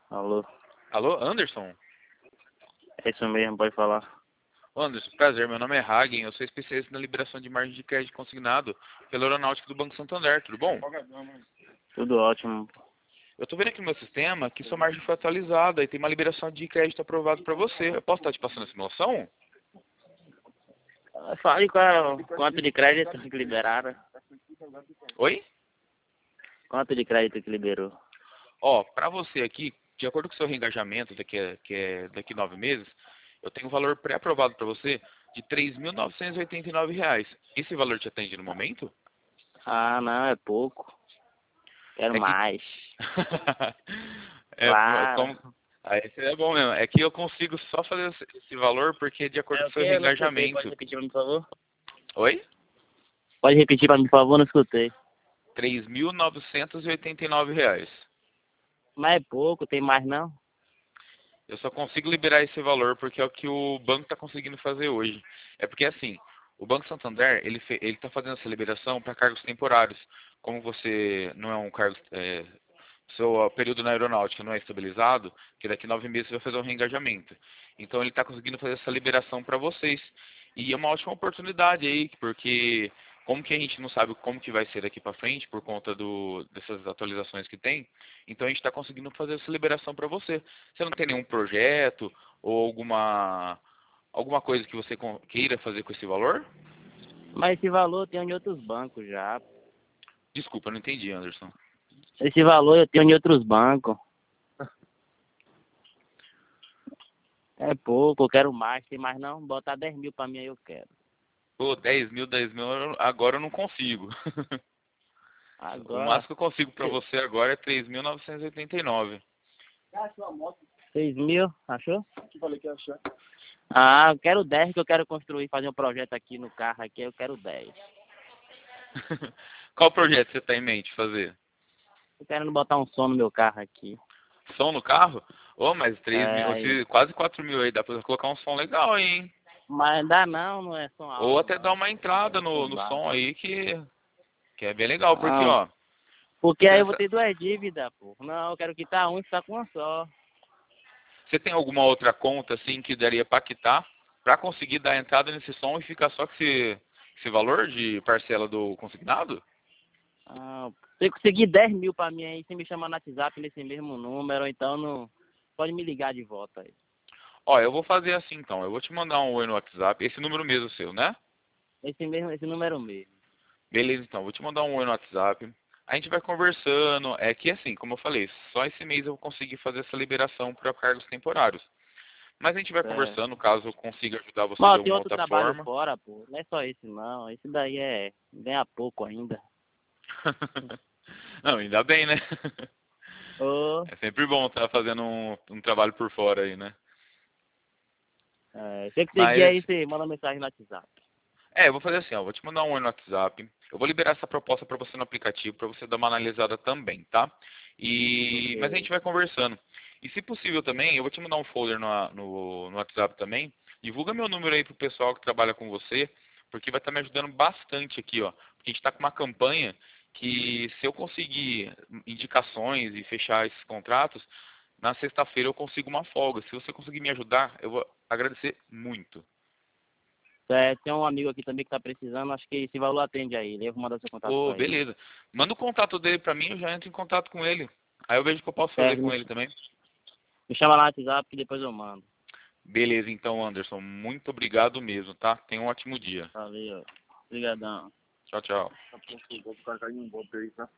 Alô? Alô, Anderson? É isso mesmo, pode falar. Anderson, prazer, meu nome é Hagen, eu sou especialista na liberação de margem de crédito consignado pela Aeronáutica do Banco Santander, tudo bom? Tudo ótimo. Eu estou vendo aqui no meu sistema que sua margem foi atualizada e tem uma liberação de crédito aprovado para você. Eu posso estar te passando a simulação? Fale quanto de crédito que liberaram. Oi? Quanto de crédito que liberou? Ó, para você aqui, de acordo com o seu reengajamento daqui 9 meses, eu tenho um valor pré-aprovado para você de R$ 3.989. Esse valor te atende no momento? Ah, não, é pouco. Quero É que mais. é, Claro. como... Aí é bom mesmo. É que eu consigo só fazer esse valor porque é de acordo É com o o quê? seu Eu não escutei. Pode reengajamento. repetir pra mim, por favor? Oi? Pode repetir pra mim, por favor? Não escutei. R$ 3.989. Mas é pouco, tem mais não? Eu só consigo liberar esse valor porque é o que o banco está conseguindo fazer hoje. É porque assim, o Banco Santander, ele está fazendo essa liberação para cargos temporários. Como você não é um cargo, seu período na aeronáutica não é estabilizado, que daqui 9 meses você vai fazer um reengajamento. Então ele está conseguindo fazer essa liberação para vocês. E é uma ótima oportunidade aí, porque como que a gente não sabe como que vai ser daqui para frente, por conta dessas atualizações que tem, então a gente está conseguindo fazer essa liberação para você. Você não tem nenhum projeto ou alguma coisa que você queira fazer com esse valor? Mas esse valor eu tenho em outros bancos já. Desculpa, não entendi, Anderson. Esse valor eu tenho em outros bancos. É pouco, eu quero mais. Tem mais não? Botar 10 mil pra mim aí eu quero. Pô, 10 mil, agora eu não consigo. O Agora, máximo que eu consigo para você agora é 3.989. 6 mil, achou? Que falei que ia achar. Ah, eu quero 10 que eu quero construir, fazer um projeto aqui no carro aqui, eu quero 10. Qual projeto você está em mente fazer? Tô querendo botar um som no meu carro aqui. Som no carro? Ô, mas 3 mil, É, quase 4 mil aí, dá para colocar um som legal aí, hein? mas dá não é som Ou alto até dar não. uma entrada Som no baixo. som aí que é bem legal, porque Ah, ó, porque aí eu vou pensa, ter duas dívidas, pô. Não, eu quero quitar um e ficar com uma só. você tem alguma outra conta assim que daria para quitar, para conseguir dar entrada nesse som e ficar só com esse valor de parcela do consignado? Ah, se eu conseguir 10 mil pra mim aí, você me chama no WhatsApp nesse mesmo número, ou então não, pode me ligar de volta aí. Ó, eu vou fazer assim então, eu vou te mandar um oi no WhatsApp, esse número mesmo seu, né? Esse número mesmo. Beleza, então, vou te mandar um oi no WhatsApp. A gente vai conversando. É que assim, como eu falei, só esse mês eu vou conseguir fazer essa liberação para cargos temporários. Mas a gente vai É. conversando, caso eu consiga ajudar você de Mas tem alguma outro outra trabalho forma. fora, pô. Não é só esse não. Esse daí é ganha pouco ainda. Não, ainda bem, né? Ô, É sempre bom estar fazendo um trabalho por fora aí, né? é, se você conseguir Mas, aí, você manda mensagem no WhatsApp. eu vou fazer assim, ó, vou te mandar um oi no WhatsApp. Eu vou liberar essa proposta para você no aplicativo, para você dar uma analisada também, tá? Mas a Ok. gente vai conversando. E se possível também, eu vou te mandar um folder no WhatsApp também. Divulga meu número aí pro pessoal que trabalha com você, porque vai estar me ajudando bastante aqui, ó. Porque a gente está com uma campanha que se eu conseguir indicações e fechar esses contratos, na sexta-feira eu consigo uma folga. Se você conseguir me ajudar, eu vou agradecer muito. É, tem um amigo aqui também que tá precisando, acho que esse valor atende aí. Eu vou mandar seu contato Ô, pra ele. beleza. Manda o contato dele pra mim, eu já entro em contato com ele. Aí eu vejo o que eu posso fazer Certo, com ele também. me chama lá no WhatsApp que depois eu mando. Beleza, então, Anderson. Muito obrigado mesmo, tá? Tenha um ótimo dia. Valeu. Obrigadão. Tchau, tchau. Vou colocar em um bom aí, tá?